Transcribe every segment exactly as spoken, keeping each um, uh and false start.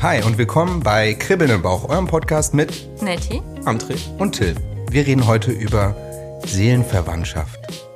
Hi und willkommen bei Kribbeln im Bauch, eurem Podcast mit Nettie, André und Till. Wir reden heute über Seelenverwandtschaft.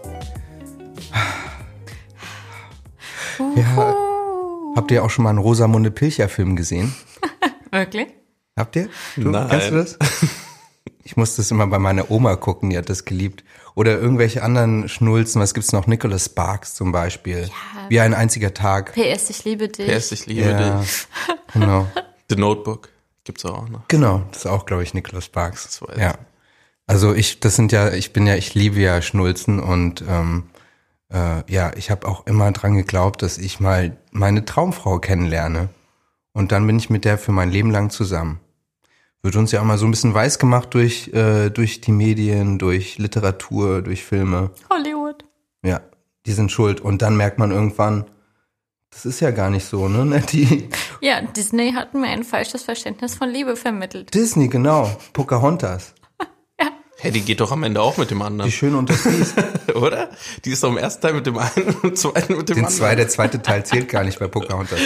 Ja, habt ihr auch schon mal einen Rosamunde Pilcher-Film gesehen? Wirklich? Habt ihr? Du, Nein. Kennst du das? Ich musste das immer bei meiner Oma gucken, die hat das geliebt. Oder irgendwelche anderen Schnulzen, was gibt's noch? Nicholas Sparks zum Beispiel. Ja. Wie ein einziger Tag. P S, ich liebe dich. P S, ich liebe Ja, dich. genau. The Notebook gibt's auch noch. Genau, das ist auch, glaube ich, Nicholas Sparks. Das weiß Ja. Also ich, das sind ja, ich bin ja, ich liebe ja Schnulzen und ähm, äh, ja, ich habe auch immer dran geglaubt, dass ich mal meine Traumfrau kennenlerne. Und dann bin ich mit der für mein Leben lang zusammen. Wird uns ja auch mal so ein bisschen weiß gemacht durch, äh, durch die Medien, durch Literatur, durch Filme. Hollywood. Ja, die sind schuld. Und dann merkt man irgendwann, das ist ja gar nicht so, ne? Die Ja, Disney hat mir ein falsches Verständnis von Liebe vermittelt. Disney, genau. Pocahontas. Hey, die geht doch am Ende auch mit dem Die anderen, Schöne und das Biest. oder? Die ist doch im ersten Teil mit dem einen und im zweiten mit dem Den anderen. zwei, der zweite Teil zählt gar nicht bei Pocahontas.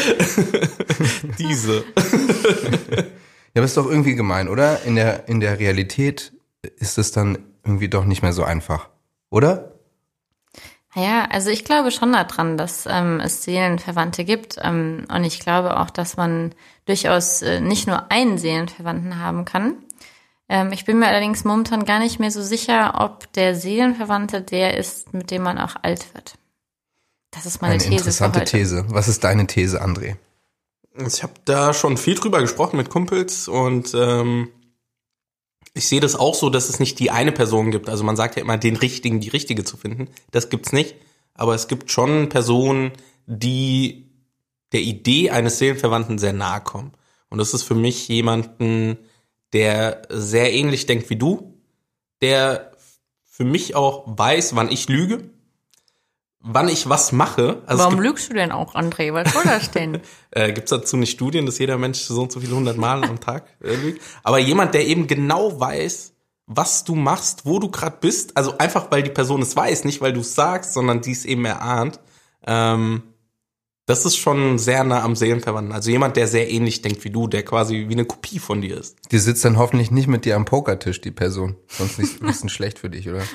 Diese. Ja, aber ist doch irgendwie gemein, oder? In der, in der Realität ist es dann irgendwie doch nicht mehr so einfach, oder? Ja, also ich glaube schon daran, dass ähm, es Seelenverwandte gibt. Ähm, und ich glaube auch, dass man durchaus äh, nicht nur einen Seelenverwandten haben kann. Ähm, ich bin mir allerdings momentan gar nicht mehr so sicher, ob der Seelenverwandte der ist, mit dem man auch alt wird. Das ist meine Eine These interessante für heute. These. Was ist deine These, André? Ich habe da schon viel drüber gesprochen mit Kumpels und ähm, ich sehe das auch so, dass es nicht die eine Person gibt. Also man sagt ja immer, den Richtigen, die Richtige zu finden. Das gibt's nicht. Aber es gibt schon Personen, die der Idee eines Seelenverwandten sehr nahe kommen. Und das ist für mich jemanden, der sehr ähnlich denkt wie du, der für mich auch weiß, wann ich lüge, wann ich was mache. Also Warum es gibt, lügst du denn auch, André? Was soll das denn? äh, gibt's dazu nicht Studien, dass jeder Mensch so und so viele hundert Mal am Tag äh, lügt? Aber jemand, der eben genau weiß, was du machst, wo du gerade bist, also einfach, weil die Person es weiß, nicht weil du es sagst, sondern die es eben erahnt, ähm, das ist schon sehr nah am Seelenverwandten. Also jemand, der sehr ähnlich denkt wie du, der quasi wie eine Kopie von dir ist. Die sitzt dann hoffentlich nicht mit dir am Pokertisch, die Person. Sonst ist ein bisschen schlecht für dich, oder?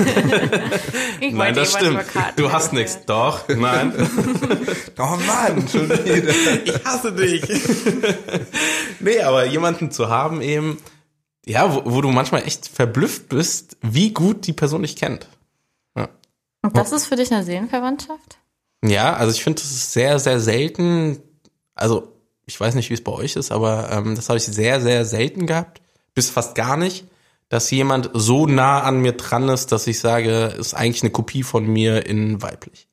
Ich Nein, wollte das eh was stimmt. über Karten Du hast erzählen. nichts. Doch, nein. Oh Mann, schon wieder. Ich hasse dich. Nee, aber jemanden zu haben eben, ja, wo, wo du manchmal echt verblüfft bist, wie gut die Person dich kennt. Ja, Und das ist für dich eine Seelenverwandtschaft? ja, also ich finde, das ist sehr, sehr selten. Also ich weiß nicht, wie es bei euch ist, aber ähm, das habe ich sehr, sehr selten gehabt, bis fast gar nicht, dass jemand so nah an mir dran ist, dass ich sage, ist eigentlich eine Kopie von mir in weiblich.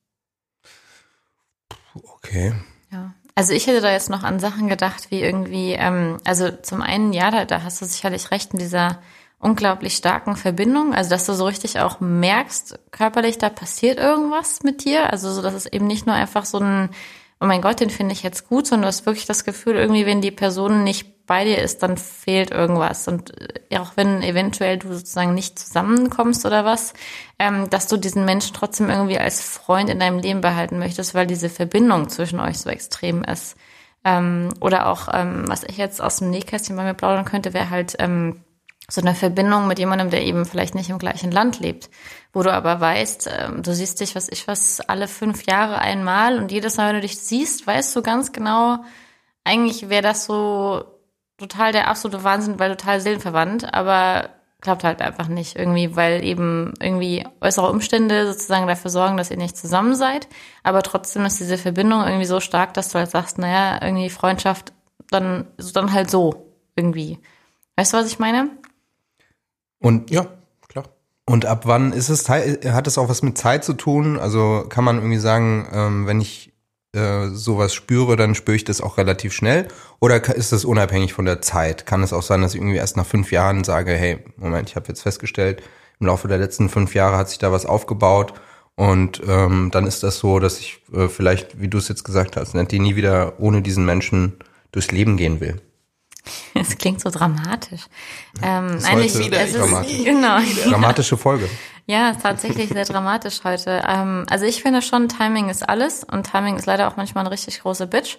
Okay. Ja. Also ich hätte da jetzt noch an Sachen gedacht, wie irgendwie, ähm, also zum einen, ja, da, da hast du sicherlich recht mit dieser unglaublich starken Verbindung, also dass du so richtig auch merkst, körperlich, da passiert irgendwas mit dir, also so, dass es eben nicht nur einfach so ein, oh mein Gott, den finde ich jetzt gut, sondern du hast wirklich das Gefühl, irgendwie, wenn die Person nicht bei dir ist, dann fehlt irgendwas und ja, auch wenn eventuell du sozusagen nicht zusammenkommst oder was, ähm, dass du diesen Menschen trotzdem irgendwie als Freund in deinem Leben behalten möchtest, weil diese Verbindung zwischen euch so extrem ist. Ähm, oder auch, ähm, was ich jetzt aus dem Nähkästchen bei mir plaudern könnte, wäre halt ähm, so eine Verbindung mit jemandem, der eben vielleicht nicht im gleichen Land lebt, wo du aber weißt, ähm, du siehst dich, was ich was, alle fünf Jahre einmal und jedes Mal, wenn du dich siehst, weißt du ganz genau, eigentlich wäre das so total der absolute Wahnsinn, weil total seelenverwandt, aber klappt halt einfach nicht irgendwie, weil eben irgendwie äußere Umstände sozusagen dafür sorgen, dass ihr nicht zusammen seid, aber trotzdem ist diese Verbindung irgendwie so stark, dass du halt sagst, naja, irgendwie Freundschaft, dann, dann halt so irgendwie. Weißt du, was ich meine? Und Ja, klar. Und ab wann ist es, hat es auch was mit Zeit zu tun? Also kann man irgendwie sagen, ähm, wenn ich äh, sowas spüre, dann spüre ich das auch relativ schnell? Oder ist das unabhängig von der Zeit? Kann es auch sein, dass ich irgendwie erst nach fünf Jahren sage, hey, Moment, ich habe jetzt festgestellt, im Laufe der letzten fünf Jahre hat sich da was aufgebaut und ähm, dann ist das so, dass ich äh, vielleicht, wie du es jetzt gesagt hast, die nie wieder ohne diesen Menschen durchs Leben gehen will. Es klingt so dramatisch. Ähm, ist eigentlich heute es ist, dramatisch. Genau. Dramatische Folge. Ja, ist tatsächlich sehr dramatisch heute. Ähm, also ich finde schon, Timing ist alles und Timing ist leider auch manchmal eine richtig große Bitch.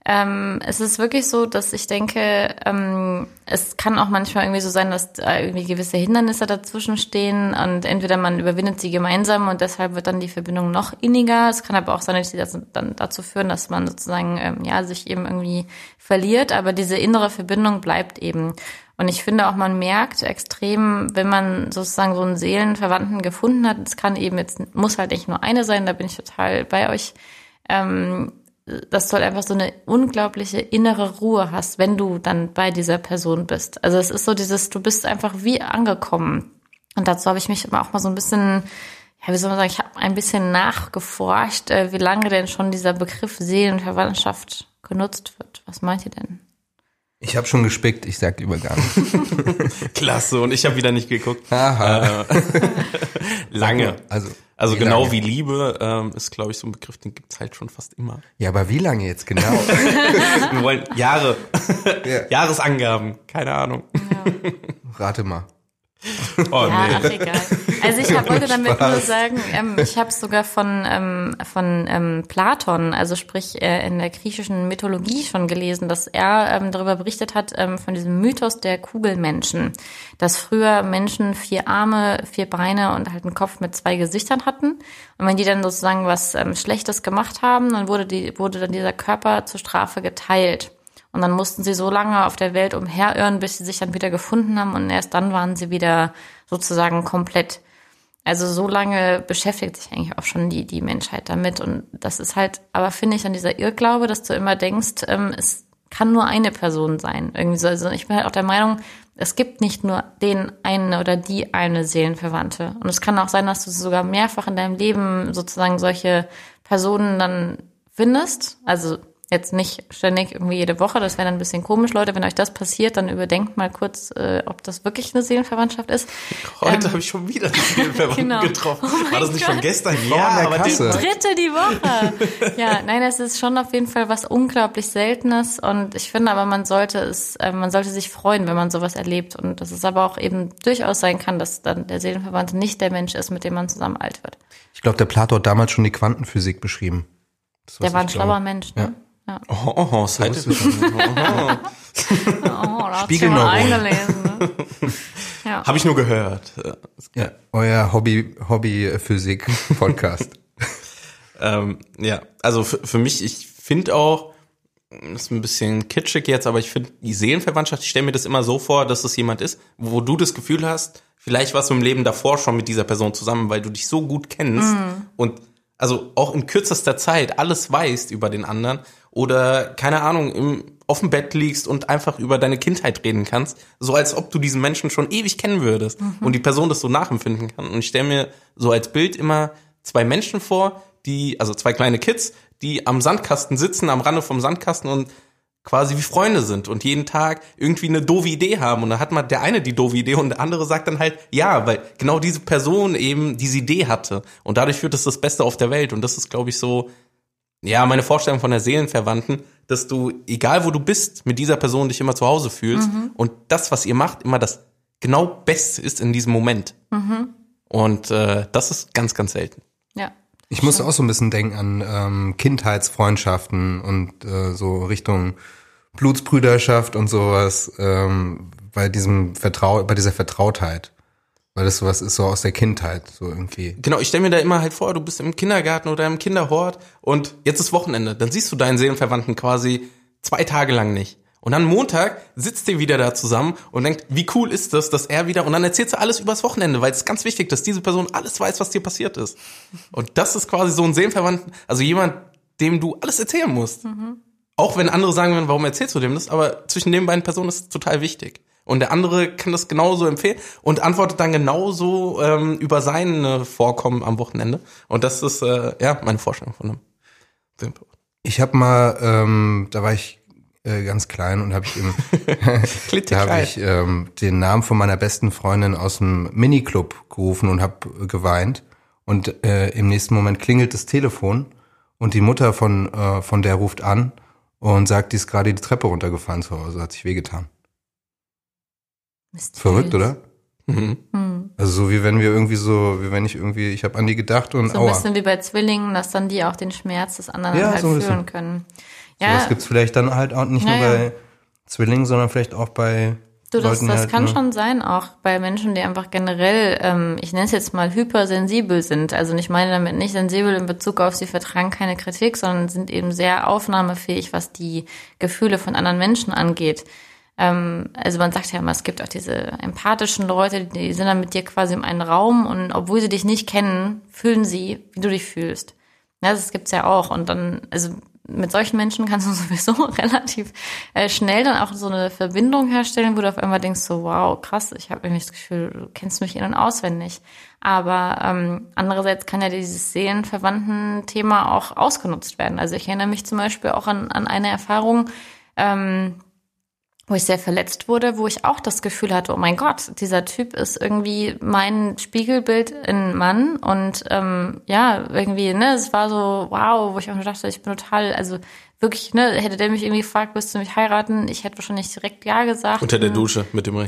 Ähm, es ist wirklich so, dass ich denke, ähm, es kann auch manchmal irgendwie so sein, dass da irgendwie gewisse Hindernisse dazwischen stehen und entweder man überwindet sie gemeinsam und deshalb wird dann die Verbindung noch inniger. Es kann aber auch sein, dass sie das dann dazu führen, dass man sozusagen ähm, ja sich eben irgendwie verliert, aber diese innere Verbindung bleibt eben. Und ich finde auch, man merkt extrem, wenn man sozusagen so einen Seelenverwandten gefunden hat, es kann eben jetzt, muss halt nicht nur eine sein, da bin ich total bei euch, ähm, dass du halt einfach so eine unglaubliche innere Ruhe hast, wenn du dann bei dieser Person bist. Also es ist so dieses, du bist einfach wie angekommen. Und dazu habe ich mich immer auch mal so ein bisschen, ja, wie soll man sagen, ich habe ein bisschen nachgeforscht, äh, wie lange denn schon dieser Begriff Seelenverwandtschaft genutzt wird. Was meint ihr denn? Ich habe schon gespickt, ich sag lieber gar nicht. Klasse, und ich habe wieder nicht geguckt. Aha. Äh, lange. Also, also wie genau lange? wie Liebe ähm, ist, glaube ich, so ein Begriff, den gibt's halt schon fast immer. Ja, aber wie lange jetzt genau? Wir wollen Jahre, Ja. Jahresangaben, keine Ahnung. Ja. Rate mal. Oh Ja, nee. ach egal. Also ich hab, wollte damit Spaß. nur sagen, ähm, ich habe es sogar von ähm, von ähm, Platon, also sprich äh, in der griechischen Mythologie schon gelesen, dass er ähm, darüber berichtet hat, ähm, von diesem Mythos der Kugelmenschen, dass früher Menschen vier Arme, vier Beine und halt einen Kopf mit zwei Gesichtern hatten. Und wenn die dann sozusagen was ähm, Schlechtes gemacht haben, dann wurde die wurde dann dieser Körper zur Strafe geteilt. Und dann mussten sie so lange auf der Welt umherirren, bis sie sich dann wieder gefunden haben. Und erst dann waren sie wieder sozusagen komplett. Also so lange beschäftigt sich eigentlich auch schon die, die Menschheit damit. Und das ist halt, aber finde ich, an dieser Irrglaube, dass du immer denkst, ähm, es kann nur eine Person sein. Irgendwie so. Also ich bin halt auch der Meinung, es gibt nicht nur den einen oder die eine Seelenverwandte. Und es kann auch sein, dass du sogar mehrfach in deinem Leben sozusagen solche Personen dann findest. Also jetzt nicht ständig irgendwie jede Woche, das wäre dann ein bisschen komisch. Leute, wenn euch das passiert, dann überdenkt mal kurz, äh, ob das wirklich eine Seelenverwandtschaft ist. Heute Ähm, habe ich schon wieder einen Seelenverwandten genau. getroffen. Oh mein War das nicht Gott. schon gestern? War Ja, an der aber die, Kasse. Dritte die Woche. Ja, nein, es ist schon auf jeden Fall was unglaublich Seltenes und ich finde aber, man sollte es, äh, man sollte sich freuen, wenn man sowas erlebt und dass es aber auch eben durchaus sein kann, dass dann der Seelenverwandte nicht der Mensch ist, mit dem man zusammen alt wird. Ich glaube, der Plato hat damals schon die Quantenphysik beschrieben. Das, was Der war ein ich schlauer glaube. Mensch, ne? Ja. oh, oh, oh, Scientific. Oh, da hast du Spiegelneuron. mal eingelesen, ne? Ja. Habe ich nur gehört. Ja, euer Hobby, Hobby-Physik-Podcast. Ähm, ja, also für, für mich, ich finde auch, das ist ein bisschen kitschig jetzt, aber ich finde die Seelenverwandtschaft, ich stelle mir das immer so vor, dass es jemand ist, wo du das Gefühl hast, vielleicht warst du im Leben davor schon mit dieser Person zusammen, weil du dich so gut kennst Mhm. und also auch in kürzester Zeit alles weißt über den anderen oder, keine Ahnung, im, auf dem Bett liegst und einfach über deine Kindheit reden kannst, so als ob du diesen Menschen schon ewig kennen würdest und die Person das so nachempfinden kann. Und ich stelle mir so als Bild immer zwei Menschen vor, die, also zwei kleine Kids, die am Sandkasten sitzen, am Rande vom Sandkasten und quasi wie Freunde sind und jeden Tag irgendwie eine doofe Idee haben. Und dann hat mal der eine die doofe Idee und der andere sagt dann halt, ja, weil genau diese Person eben diese Idee hatte. Und dadurch wird es das Beste auf der Welt. Und das ist, glaube ich, so, ja, meine Vorstellung von der Seelenverwandten, dass du, egal wo du bist, mit dieser Person dich immer zu Hause fühlst und das, was ihr macht, immer das genau Beste ist in diesem Moment. Und äh, das ist ganz, ganz selten. Ja. Ich muss auch so ein bisschen denken an ähm, Kindheitsfreundschaften und äh, so Richtung Blutsbrüderschaft und sowas, ähm, bei diesem Vertrau bei dieser Vertrautheit. Weil das sowas ist so aus der Kindheit, so irgendwie. Genau, ich stelle mir da immer halt vor, du bist im Kindergarten oder im Kinderhort und jetzt ist Wochenende. Dann siehst du deinen Seelenverwandten quasi zwei Tage lang nicht. Und dann Montag sitzt ihr wieder da zusammen und denkt, wie cool ist das, dass er wieder, und dann erzählst du alles übers Wochenende, weil es ist ganz wichtig, dass diese Person alles weiß, was dir passiert ist. Und das ist quasi so ein Seelenverwandten, also jemand, dem du alles erzählen musst. Mhm. Auch wenn andere sagen würden, warum erzählst du dem das? Aber zwischen den beiden Personen ist es total wichtig. Und der andere kann das genauso empfehlen und antwortet dann genauso ähm, über sein Vorkommen am Wochenende. Und das ist, äh, ja, meine Vorstellung von einem Seelenverwandten. Ich habe mal, ähm, da war ich äh, ganz klein und habe ich im, da habe ich ähm, den Namen von meiner besten Freundin aus dem Miniclub gerufen und habe geweint. Und äh, im nächsten Moment klingelt das Telefon und die Mutter von äh, von der ruft an und sagt, die ist gerade die Treppe runtergefallen zu Hause, hat sich wehgetan. Mysteriös. Verrückt, oder? Mhm. Hm. Also so wie wenn wir irgendwie so, wie wenn ich irgendwie, ich habe an die gedacht und So ein aua. bisschen wie bei Zwillingen, dass dann die auch den Schmerz des anderen Ja, halt so ein fühlen bisschen. können. Ja. Das gibt's vielleicht dann halt auch nicht Ja, nur ja. bei Zwillingen, sondern vielleicht auch bei Du, das, Leuten, die das halt kann nur- schon sein, auch bei Menschen, die einfach generell, ähm, ich nenne es jetzt mal hypersensibel sind. Also ich meine damit nicht sensibel in Bezug auf, sie vertragen keine Kritik, sondern sind eben sehr aufnahmefähig, was die Gefühle von anderen Menschen angeht. Ähm, also man sagt ja immer, es gibt auch diese empathischen Leute, die sind dann mit dir quasi in einem Raum und obwohl sie dich nicht kennen, fühlen sie, wie du dich fühlst. Ja, das gibt's ja auch. Und dann, also mit solchen Menschen kannst du sowieso relativ äh, schnell dann auch so eine Verbindung herstellen, wo du auf einmal denkst so, wow, krass, ich habe irgendwie das Gefühl, du kennst mich in- und auswendig. Aber ähm, andererseits kann ja dieses Seelenverwandten-Thema auch ausgenutzt werden. Also ich erinnere mich zum Beispiel auch an, an eine Erfahrung, ähm, wo ich sehr verletzt wurde, wo ich auch das Gefühl hatte, oh mein Gott, dieser Typ ist irgendwie mein Spiegelbild in Mann und ähm, ja, irgendwie, ne, es war so, wow, wo ich auch nur dachte, ich bin total, also wirklich, ne, hätte der mich irgendwie gefragt, willst du mich heiraten? Ich hätte wahrscheinlich direkt ja gesagt. Unter der Dusche mit dem Ring.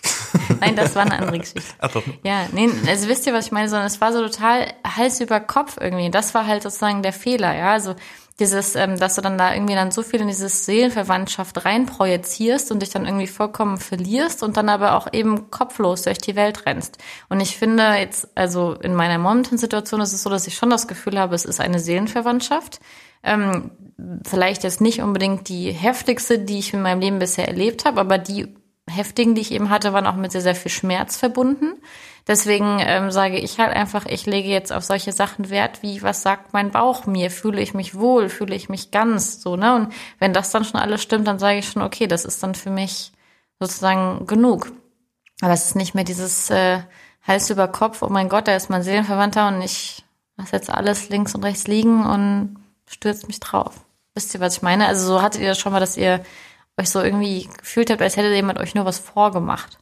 Nein, das war eine andere Geschichte. Ach doch. Ja, nee, also wisst ihr, was ich meine, sondern es war so total Hals über Kopf irgendwie. Das war halt sozusagen der Fehler, ja, also dieses, ähm, dass du dann da irgendwie dann so viel in dieses Seelenverwandtschaft reinprojizierst und dich dann irgendwie vollkommen verlierst und dann aber auch eben kopflos durch die Welt rennst. Und ich finde jetzt, also in meiner momentanen Situation ist es so, dass ich schon das Gefühl habe, es ist eine Seelenverwandtschaft. Ähm, vielleicht jetzt nicht unbedingt die heftigste, die ich in meinem Leben bisher erlebt habe, aber die heftigen, die ich eben hatte, waren auch mit sehr, sehr viel Schmerz verbunden. Deswegen ähm, sage ich halt einfach, ich lege jetzt auf solche Sachen Wert, wie, was sagt mein Bauch mir? Fühle ich mich wohl? Fühle ich mich ganz? So, ne? Und wenn das dann schon alles stimmt, dann sage ich schon, okay, das ist dann für mich sozusagen genug. Aber es ist nicht mehr dieses äh, Hals über Kopf, oh mein Gott, da ist mein Seelenverwandter und ich lasse jetzt alles links und rechts liegen und stürzt mich drauf. Wisst ihr, was ich meine? Also so hattet ihr das schon mal, dass ihr euch so irgendwie gefühlt habt, als hätte jemand euch nur was vorgemacht.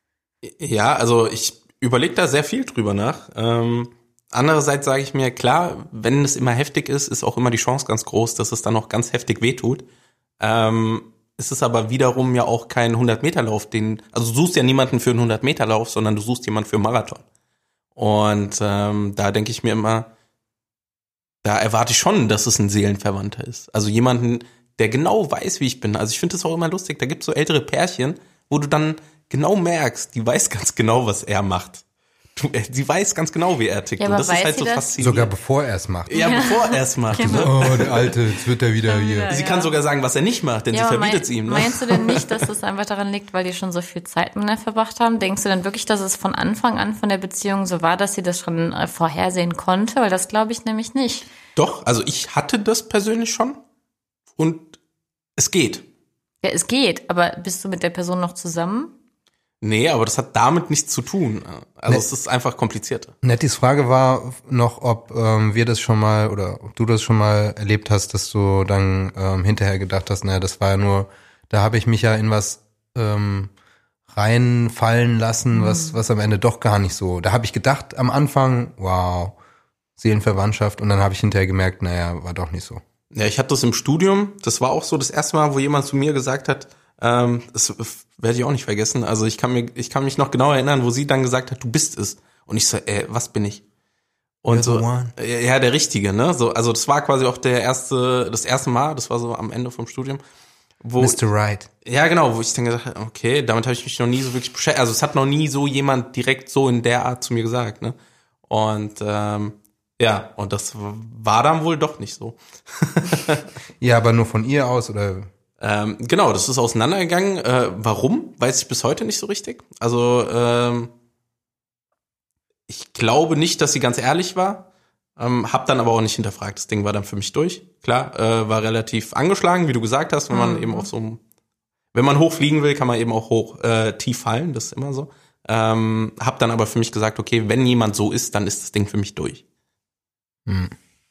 Ja, also ich überlege da sehr viel drüber nach. Ähm, andererseits sage ich mir, klar, wenn es immer heftig ist, ist auch immer die Chance ganz groß, dass es dann auch ganz heftig wehtut. Ähm, es ist aber wiederum ja auch kein hundert-Meter-Lauf, den, also du suchst ja niemanden für einen hundert-Meter-Lauf, sondern du suchst jemanden für einen Marathon. Und ähm, da denke ich mir immer, da erwarte ich schon, dass es ein Seelenverwandter ist. Also jemanden, der genau weiß, wie ich bin. Also ich finde das auch immer lustig, da gibt es so ältere Pärchen, wo du dann genau merkst, die weiß ganz genau, was er macht. Du, äh, sie weiß ganz genau, wie er tickt. Ja, und aber das ist weiß halt so sie das? faszinierend. Sogar bevor er es macht. Ja, bevor er es macht. Genau. Oh, der Alte, jetzt wird er wieder hier. wieder. Sie Ja. kann sogar sagen, was er nicht macht, denn Ja, sie aber verbietet es mein, ihm. Ne? Meinst du denn nicht, dass das einfach daran liegt, weil die schon so viel Zeit miteinander verbracht haben? Denkst du denn wirklich, dass es von Anfang an von der Beziehung so war, dass sie das schon äh, vorhersehen konnte? Weil das glaube ich nämlich nicht. Doch, also ich hatte das persönlich schon und es geht. Ja, es geht, aber bist du mit der Person noch zusammen? Nee, aber das hat damit nichts zu tun. Also Nee. es ist einfach komplizierter. Nettis Frage war noch, ob ähm, wir das schon mal oder ob du das schon mal erlebt hast, dass du dann ähm, hinterher gedacht hast, naja, das war ja nur, da habe ich mich ja in was ähm, reinfallen lassen, Mhm. was was am Ende doch gar nicht so. Da habe ich gedacht am Anfang, wow, Seelenverwandtschaft, und dann habe ich hinterher gemerkt, naja, war doch nicht so. Ja, ich hatte das im Studium. Das war auch so das erste Mal, wo jemand zu mir gesagt hat, ähm, das werde ich auch nicht vergessen. Also ich kann mir, ich kann mich noch genau erinnern, wo sie dann gesagt hat, du bist es. Und ich so, äh, was bin ich? Und You're so, the one. äh, ja, der Richtige, ne? So, also das war quasi auch der erste, das erste Mal. Das war so am Ende vom Studium, wo Mister Right. ja, genau, wo ich dann gesagt habe, okay, damit habe ich mich noch nie so wirklich beschäftigt. Also es hat noch nie so jemand direkt so in der Art zu mir gesagt, ne? Und ähm, ja, und das war dann wohl doch nicht so. Ja, aber nur von ihr aus oder? Ähm, genau, das ist auseinandergegangen. Äh, warum? Weiß ich bis heute nicht so richtig. Also ähm, ich glaube nicht, dass sie ganz ehrlich war. Ähm, hab dann aber auch nicht hinterfragt. Das Ding war dann für mich durch. Klar, äh, war relativ angeschlagen, wie du gesagt hast, wenn man Mhm. eben auf so einem, wenn man hoch fliegen will, kann man eben auch hoch äh, tief fallen. Das ist immer so. Ähm, hab dann aber für mich gesagt, okay, wenn jemand so ist, dann ist das Ding für mich durch. Hm.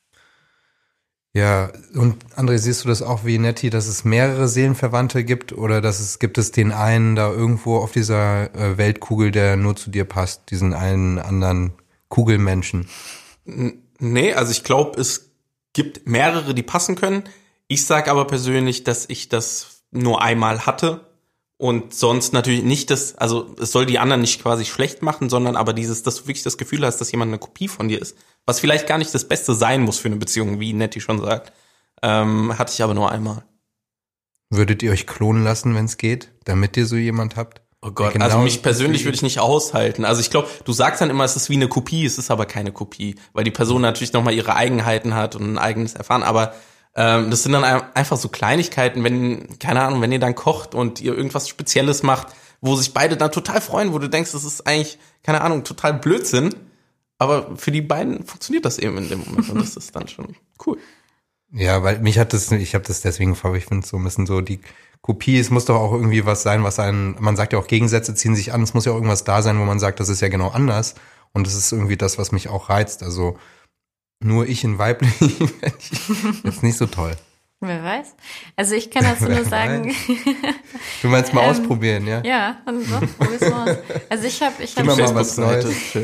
Ja, und André, siehst du das auch wie Nettie, dass es mehrere Seelenverwandte gibt oder dass es gibt es den einen da irgendwo auf dieser äh, Weltkugel, der nur zu dir passt, diesen einen anderen Kugelmenschen? N- Nee, also ich glaube, es gibt mehrere, die passen können. Ich sage aber persönlich, dass ich das nur einmal hatte und sonst natürlich nicht das, also es soll die anderen nicht quasi schlecht machen, sondern aber dieses, dass du wirklich das Gefühl hast, dass jemand eine Kopie von dir ist, was vielleicht gar nicht das Beste sein muss für eine Beziehung, wie Nettie schon sagt. Ähm, hatte ich aber nur einmal. Würdet ihr euch klonen lassen, wenn es geht, damit ihr so jemand habt? Oh Gott, genau, also mich persönlich würde ich nicht aushalten. Also ich glaube, du sagst dann immer, es ist wie eine Kopie, es ist aber keine Kopie, weil die Person natürlich nochmal ihre Eigenheiten hat und ein eigenes Erfahren, aber ähm, das sind dann einfach so Kleinigkeiten, wenn, keine Ahnung, wenn ihr dann kocht und ihr irgendwas Spezielles macht, wo sich beide dann total freuen, wo du denkst, das ist eigentlich, keine Ahnung, total Blödsinn, aber für die beiden funktioniert das eben in dem Moment und das ist dann schon cool. Ja, weil mich hat das, ich habe das deswegen gefragt, ich finde so ein bisschen so die Kopie, es muss doch auch irgendwie was sein, was einen, man sagt ja auch, Gegensätze ziehen sich an, es muss ja auch irgendwas da sein, wo man sagt, das ist ja genau anders und das ist irgendwie das, was mich auch reizt, also nur ich in weiblich fände ich jetzt nicht so toll. Wer weiß. Also ich kann dazu nur sagen. Du meinst mal ähm, ausprobieren, ja? Ja, und so, probier's mal aus. Also ich habe, ich habe immer mal was Neues.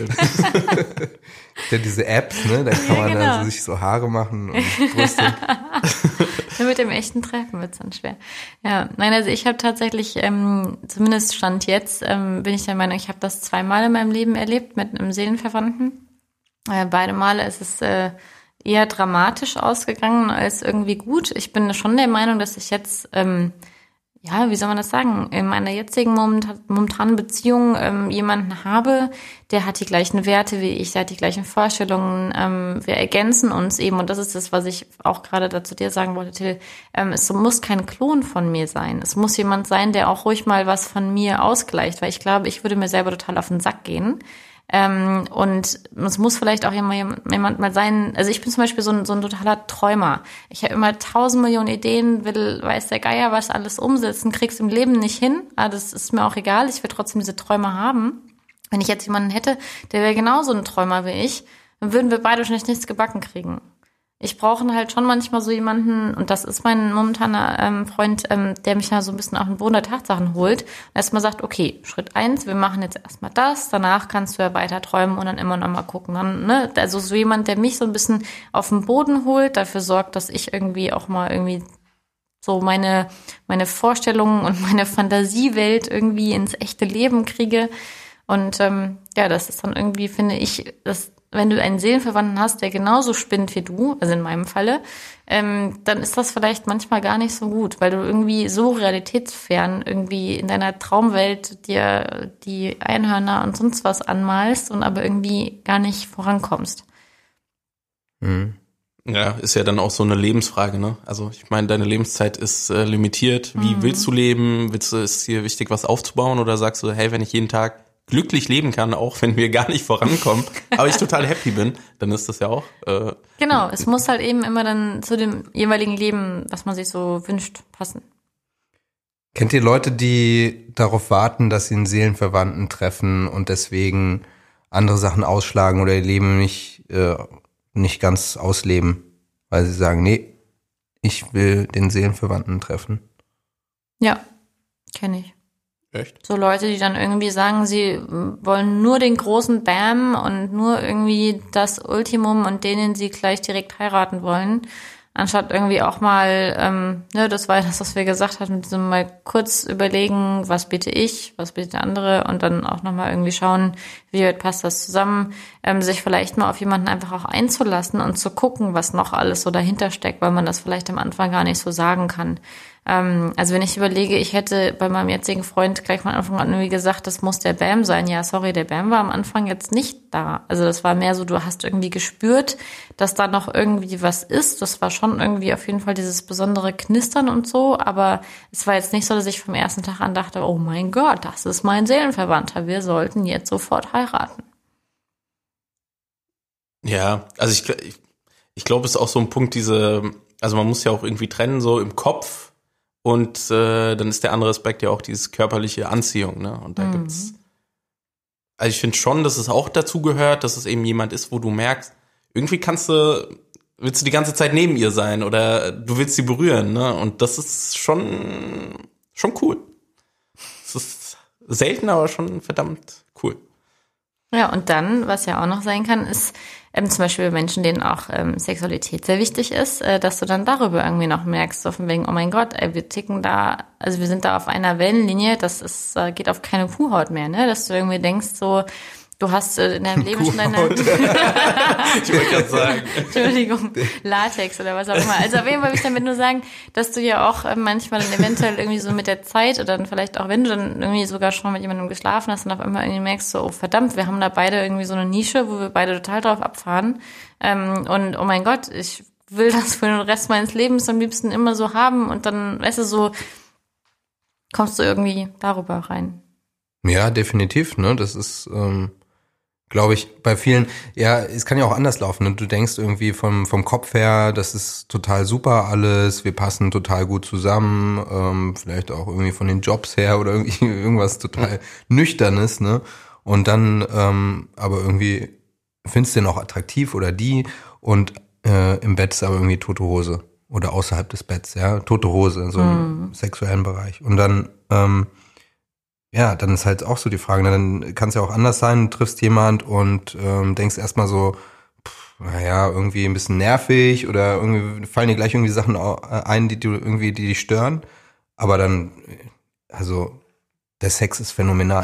Ja, diese Apps, ne? Da kann man ja, genau. dann so sich so Haare machen und Brüste. Nur mit dem echten Treffen wird's dann schwer. Ja, nein, also ich habe tatsächlich, ähm, zumindest Stand jetzt, ähm, bin ich der Meinung, ich habe das zweimal in meinem Leben erlebt mit einem Seelenverwandten. Äh, beide Male ist es äh, eher dramatisch ausgegangen als irgendwie gut. Ich bin schon der Meinung, dass ich jetzt, ähm, ja, wie soll man das sagen, in meiner jetzigen moment- momentanen Beziehung ähm, jemanden habe, der hat die gleichen Werte wie ich, der hat die gleichen Vorstellungen, ähm, wir ergänzen uns eben und das ist das, was ich auch gerade dazu dir sagen wollte, Till, ähm, es muss kein Klon von mir sein. Es muss jemand sein, der auch ruhig mal was von mir ausgleicht, weil ich glaube, ich würde mir selber total auf den Sack gehen. Ähm, und es muss vielleicht auch jemand, jemand mal sein, also ich bin zum Beispiel so ein, so ein totaler Träumer. Ich habe immer tausend Millionen Ideen, will, weiß der Geier was alles umsetzen, krieg's im Leben nicht hin. Aber das ist mir auch egal, ich will trotzdem diese Träume haben. Wenn ich jetzt jemanden hätte, der wäre genauso ein Träumer wie ich, dann würden wir beide wahrscheinlich nichts gebacken kriegen. Ich brauche halt schon manchmal so jemanden, und das ist mein momentaner ähm, Freund, ähm, der mich da so ein bisschen auf den Boden der Tatsachen holt und erstmal sagt, okay, Schritt eins, wir machen jetzt erstmal das, danach kannst du ja weiter träumen und dann immer noch mal gucken. Dann, ne? Also so jemand, der mich so ein bisschen auf den Boden holt, dafür sorgt, dass ich irgendwie auch mal irgendwie so meine, meine Vorstellungen und meine Fantasiewelt irgendwie ins echte Leben kriege. Und ähm, ja, das ist dann irgendwie, finde ich, das wenn du einen Seelenverwandten hast, der genauso spinnt wie du, also in meinem Falle, ähm, dann ist das vielleicht manchmal gar nicht so gut, weil du irgendwie so realitätsfern irgendwie in deiner Traumwelt dir die Einhörner und sonst was anmalst und aber irgendwie gar nicht vorankommst. Mhm. Ja, ist ja dann auch so eine Lebensfrage, ne? Also ich meine, deine Lebenszeit ist äh, limitiert. Wie mhm. willst du leben? Willst du, ist dir wichtig, was aufzubauen? Oder sagst du, hey, wenn ich jeden Tag glücklich leben kann, auch wenn wir gar nicht vorankommen, aber ich total happy bin, dann ist das ja auch... Äh, genau, es muss halt eben immer dann zu dem jeweiligen Leben, was man sich so wünscht, passen. Kennt ihr Leute, die darauf warten, dass sie einen Seelenverwandten treffen und deswegen andere Sachen ausschlagen oder ihr Leben nicht, äh, nicht ganz ausleben, weil sie sagen, nee, ich will den Seelenverwandten treffen? Ja, kenne ich. Echt? So Leute, die dann irgendwie sagen, sie wollen nur den großen Bam und nur irgendwie das Ultimum und denen sie gleich direkt heiraten wollen, anstatt irgendwie auch mal, ähm, ne, das war das, was wir gesagt hatten, so mal kurz überlegen, was biete ich, was bietet der andere und dann auch nochmal irgendwie schauen, wie weit passt das zusammen, ähm, sich vielleicht mal auf jemanden einfach auch einzulassen und zu gucken, was noch alles so dahinter steckt, weil man das vielleicht am Anfang gar nicht so sagen kann. Also wenn ich überlege, ich hätte bei meinem jetzigen Freund gleich von Anfang an irgendwie gesagt, das muss der Bam sein. Ja, sorry, der Bam war am Anfang jetzt nicht da. Also das war mehr so, du hast irgendwie gespürt, dass da noch irgendwie was ist. Das war schon irgendwie auf jeden Fall dieses besondere Knistern und so. Aber es war jetzt nicht so, dass ich vom ersten Tag an dachte, oh mein Gott, das ist mein Seelenverwandter. Wir sollten jetzt sofort heiraten. Ja, also ich, ich, ich glaube, es ist auch so ein Punkt, diese, also man muss ja auch irgendwie trennen, so im Kopf. Und äh, dann ist der andere Aspekt ja auch diese körperliche Anziehung, ne? Und da mhm. gibt's, also ich finde schon, dass es auch dazu gehört, dass es eben jemand ist, wo du merkst, irgendwie kannst du, willst du die ganze Zeit neben ihr sein oder du willst sie berühren, ne? Und das ist schon, schon cool. Es ist selten, aber schon verdammt cool. Ja, und dann, was ja auch noch sein kann, ist ähm, zum Beispiel Menschen, denen auch ähm, Sexualität sehr wichtig ist, äh, dass du dann darüber irgendwie noch merkst, so von wegen, oh mein Gott, ey, wir ticken da, also wir sind da auf einer Wellenlinie, das ist, äh, geht auf keine Kuhhaut mehr, ne? Dass du irgendwie denkst so, Du hast äh, in deinem Leben schon deine... Ich wollte gerade sagen. Entschuldigung, Latex oder was auch immer. Also auf jeden Fall will ich damit nur sagen, dass du ja auch äh, manchmal dann eventuell irgendwie so mit der Zeit oder dann vielleicht auch, wenn du dann irgendwie sogar schon mit jemandem geschlafen hast und auf einmal irgendwie merkst so, oh verdammt, wir haben da beide irgendwie so eine Nische, wo wir beide total drauf abfahren. Ähm, und oh mein Gott, ich will das für den Rest meines Lebens am liebsten immer so haben und dann, weißt du, so kommst du irgendwie darüber rein. Ja, definitiv, ne? Das ist... Ähm glaube ich, bei vielen, ja, es kann ja auch anders laufen. Ne? Du denkst irgendwie vom vom Kopf her, das ist total super alles, wir passen total gut zusammen, ähm, vielleicht auch irgendwie von den Jobs her oder irgendwie irgendwas total Nüchternes, ne? Und dann, ähm, aber irgendwie findest du den auch attraktiv oder die und äh, im Bett ist aber irgendwie tote Hose oder außerhalb des Betts, ja, tote Hose, so im mm. sexuellen Bereich. Und dann, ähm, ja, dann ist halt auch so die Frage, dann kann es ja auch anders sein, du triffst jemand und ähm, denkst erstmal so, pff, naja, irgendwie ein bisschen nervig oder irgendwie fallen dir gleich irgendwie Sachen ein, die du irgendwie, die dich stören. Aber dann, also, der Sex ist phänomenal.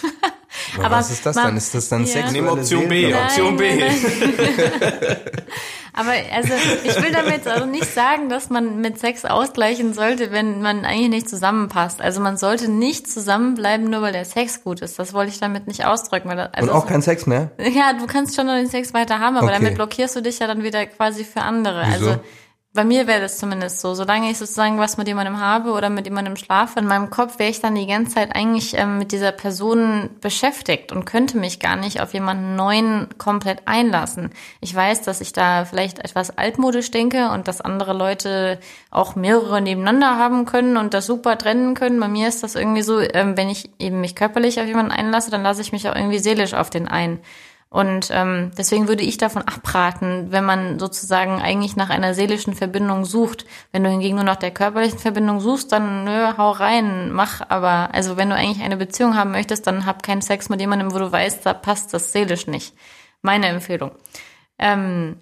Aber, Aber was ist das dann? Ist das dann ja. Sex? Nehmen Option B, Option B. Nein, nein. Aber also ich will damit also nicht sagen, dass man mit Sex ausgleichen sollte, wenn man eigentlich nicht zusammenpasst. Also man sollte nicht zusammenbleiben, nur weil der Sex gut ist. Das wollte ich damit nicht ausdrücken. Weil das, also Und auch kein Sex mehr? Ja, du kannst schon noch den Sex weiter haben, aber okay. damit blockierst du dich ja dann wieder quasi für andere. Wieso? Also bei mir wäre das zumindest so. Solange ich sozusagen was mit jemandem habe oder mit jemandem schlafe, in meinem Kopf wäre ich dann die ganze Zeit eigentlich ähm, mit dieser Person beschäftigt und könnte mich gar nicht auf jemanden Neuen komplett einlassen. Ich weiß, dass ich da vielleicht etwas altmodisch denke und dass andere Leute auch mehrere nebeneinander haben können und das super trennen können. Bei mir ist das irgendwie so, ähm, wenn ich eben mich körperlich auf jemanden einlasse, dann lasse ich mich auch irgendwie seelisch auf den ein. Und ähm, deswegen würde ich davon abraten, wenn man sozusagen eigentlich nach einer seelischen Verbindung sucht. Wenn du hingegen nur nach der körperlichen Verbindung suchst, dann nö, hau rein, mach. Aber also wenn du eigentlich eine Beziehung haben möchtest, dann hab keinen Sex mit jemandem, wo du weißt, da passt das seelisch nicht. Meine Empfehlung. Ähm,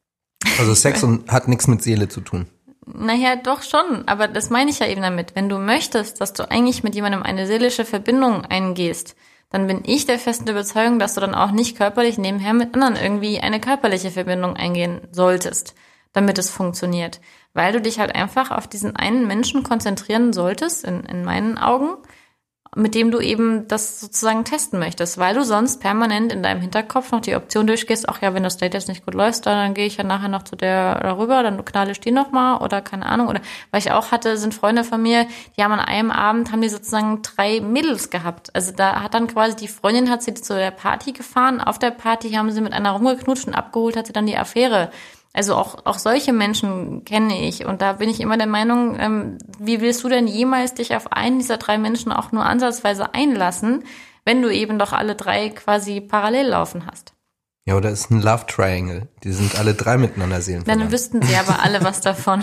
also Sex und hat nichts mit Seele zu tun. Naja, doch schon. Aber das meine ich ja eben damit. Wenn du möchtest, dass du eigentlich mit jemandem eine seelische Verbindung eingehst, dann bin ich der festen Überzeugung, dass du dann auch nicht körperlich nebenher mit anderen irgendwie eine körperliche Verbindung eingehen solltest, damit es funktioniert. Weil du dich halt einfach auf diesen einen Menschen konzentrieren solltest, in, in meinen Augen, mit dem du eben das sozusagen testen möchtest, weil du sonst permanent in deinem Hinterkopf noch die Option durchgehst, ach ja, wenn das Date jetzt nicht gut läuft, dann gehe ich ja nachher noch zu der darüber, dann knalle ich die nochmal oder keine Ahnung. Oder weil ich auch hatte, sind Freunde von mir, die haben an einem Abend, haben die sozusagen drei Mädels gehabt. Also da hat dann quasi die Freundin, hat sie zu der Party gefahren, auf der Party haben sie mit einer rumgeknutscht und abgeholt hat sie dann die Affäre. Also auch auch solche Menschen kenne ich und da bin ich immer der Meinung, ähm, wie willst du denn jemals dich auf einen dieser drei Menschen auch nur ansatzweise einlassen, wenn du eben doch alle drei quasi parallel laufen hast? Ja, oder ist ein Love Triangle. Die sind alle drei miteinander seelenverwandt. Dann wüssten sie aber alle was davon.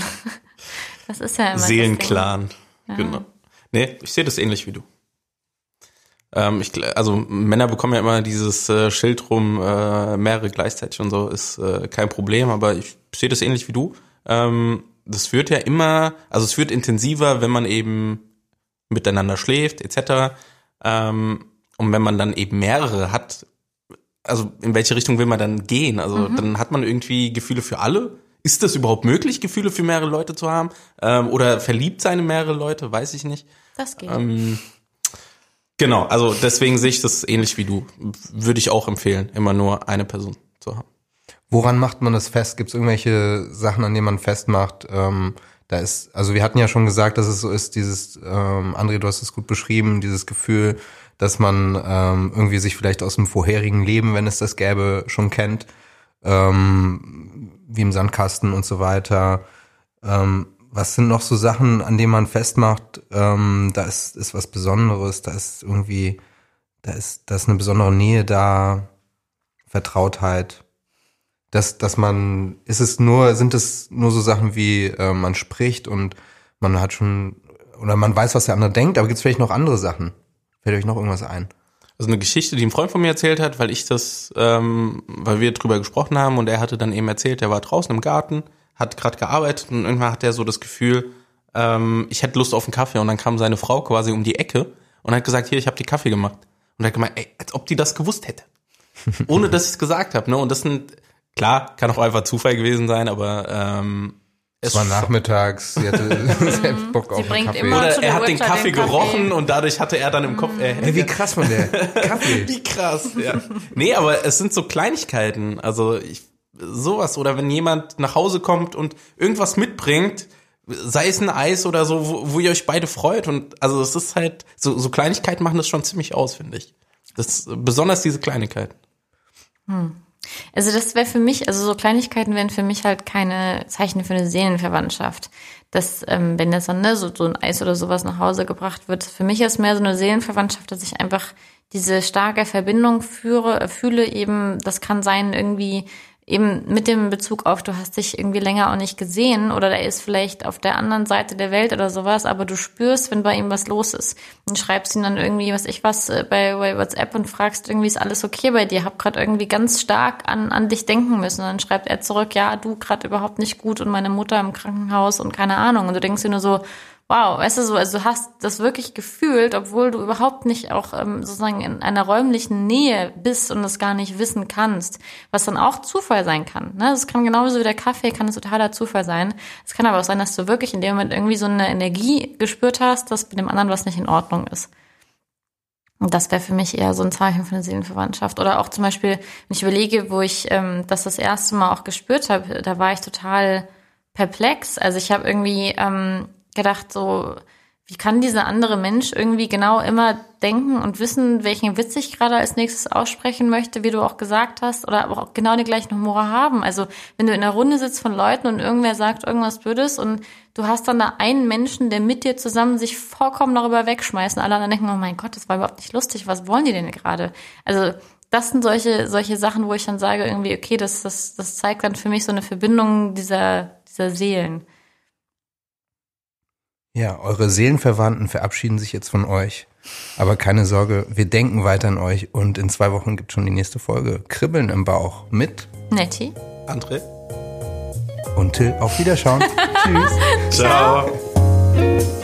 Das ist ja immer Seelenclan, ja. Genau. Nee, ich sehe das ähnlich wie du. Ähm, ich, also Männer bekommen ja immer dieses äh, Schild rum, äh, mehrere gleichzeitig und so, ist äh, kein Problem, aber ich sehe das ähnlich wie du. Ähm, das wird ja immer, also es wird intensiver, wenn man eben miteinander schläft, et cetera. Ähm, und wenn man dann eben mehrere hat, also in welche Richtung will man dann gehen? Also mhm. dann hat man irgendwie Gefühle für alle. Ist das überhaupt möglich, Gefühle für mehrere Leute zu haben? Ähm, oder verliebt seine mehrere Leute? Weiß ich nicht. Das geht. Ähm, Genau, also deswegen sehe ich das ähnlich wie du. Würde ich auch empfehlen, immer nur eine Person zu haben. Woran macht man das fest? Gibt es irgendwelche Sachen, an denen man festmacht? Ähm, da ist, also wir hatten ja schon gesagt, dass es so ist, dieses, ähm, André, du hast es gut beschrieben, dieses Gefühl, dass man ähm, irgendwie sich vielleicht aus dem vorherigen Leben, wenn es das gäbe, schon kennt, ähm, wie im Sandkasten und so weiter. Ähm, Was sind noch so Sachen, an denen man festmacht, ähm, da ist, ist was Besonderes, da ist irgendwie, da ist, da ist eine besondere Nähe da, Vertrautheit. Dass, dass man, ist es nur, sind es nur so Sachen wie, äh, man spricht und man hat schon, oder man weiß, was der andere denkt, aber gibt es vielleicht noch andere Sachen? Fällt euch noch irgendwas ein? Also eine Geschichte, die ein Freund von mir erzählt hat, weil ich das, ähm, weil wir drüber gesprochen haben und er hatte dann eben erzählt, er war draußen im Garten, hat gerade gearbeitet und irgendwann hat er so das Gefühl, ähm, ich hätte Lust auf einen Kaffee und dann kam seine Frau quasi um die Ecke und hat gesagt, hier, ich habe dir Kaffee gemacht. Und er hat gemeint, ey, als ob die das gewusst hätte. ohne dass ich es gesagt habe. Ne? Und das sind, klar, kann auch einfach Zufall gewesen sein, aber ähm, es war nachmittags, sie hatte selbst Bock auf einen Kaffee. Oder er hat den Kaffee gerochen und dadurch hatte er dann im Kopf... Äh, hey, wie krass von der Kaffee. Wie krass, ja. Nee, aber es sind so Kleinigkeiten, also ich, sowas. Oder wenn jemand nach Hause kommt und irgendwas mitbringt, sei es ein Eis oder so, wo, wo ihr euch beide freut. Und also es ist halt, so, so Kleinigkeiten machen das schon ziemlich aus, finde ich. Das, besonders diese Kleinigkeiten. Hm. Also das wäre für mich, also so Kleinigkeiten wären für mich halt keine Zeichen für eine Seelenverwandtschaft. Das, ähm, wenn das dann ne, so, so ein Eis oder sowas nach Hause gebracht wird, für mich ist mehr so eine Seelenverwandtschaft, dass ich einfach diese starke Verbindung führe, fühle eben, das kann sein irgendwie eben mit dem Bezug auf, du hast dich irgendwie länger auch nicht gesehen oder der ist vielleicht auf der anderen Seite der Welt oder sowas, aber du spürst, wenn bei ihm was los ist. Und schreibst ihm dann irgendwie, was ich was, bei, bei WhatsApp und fragst irgendwie, ist alles okay bei dir? Hab gerade irgendwie ganz stark an, an dich denken müssen. Und dann schreibt er zurück, ja, du gerade überhaupt nicht gut und meine Mutter im Krankenhaus und keine Ahnung. Und du denkst dir nur so, wow, weißt du so, also du hast das wirklich gefühlt, obwohl du überhaupt nicht auch ähm, sozusagen in einer räumlichen Nähe bist und das gar nicht wissen kannst, was dann auch Zufall sein kann. Ne? Das kann genauso wie der Kaffee, kann es totaler Zufall sein. Es kann aber auch sein, dass du wirklich in dem Moment irgendwie so eine Energie gespürt hast, dass bei dem anderen was nicht in Ordnung ist. Und das wäre für mich eher so ein Zeichen für eine Seelenverwandtschaft. Oder auch zum Beispiel, wenn ich überlege, wo ich ähm, das das erste Mal auch gespürt habe, da war ich total perplex. Also ich habe irgendwie ähm, gedacht, so, wie kann dieser andere Mensch irgendwie genau immer denken und wissen, welchen Witz ich gerade als nächstes aussprechen möchte, wie du auch gesagt hast, oder aber auch genau den gleichen Humor haben. Also wenn du in einer Runde sitzt von Leuten und irgendwer sagt irgendwas Blödes und du hast dann da einen Menschen, der mit dir zusammen sich vollkommen darüber wegschmeißt und alle anderen denken, oh mein Gott, das war überhaupt nicht lustig, was wollen die denn gerade? Also das sind solche solche Sachen, wo ich dann sage irgendwie, okay, das das das zeigt dann für mich so eine Verbindung dieser dieser Seelen. Ja, eure Seelenverwandten verabschieden sich jetzt von euch. Aber keine Sorge, wir denken weiter an euch und in zwei Wochen gibt es schon die nächste Folge. Kribbeln im Bauch mit Nettie, André und Till. Auf Wiederschauen. Tschüss. Ciao.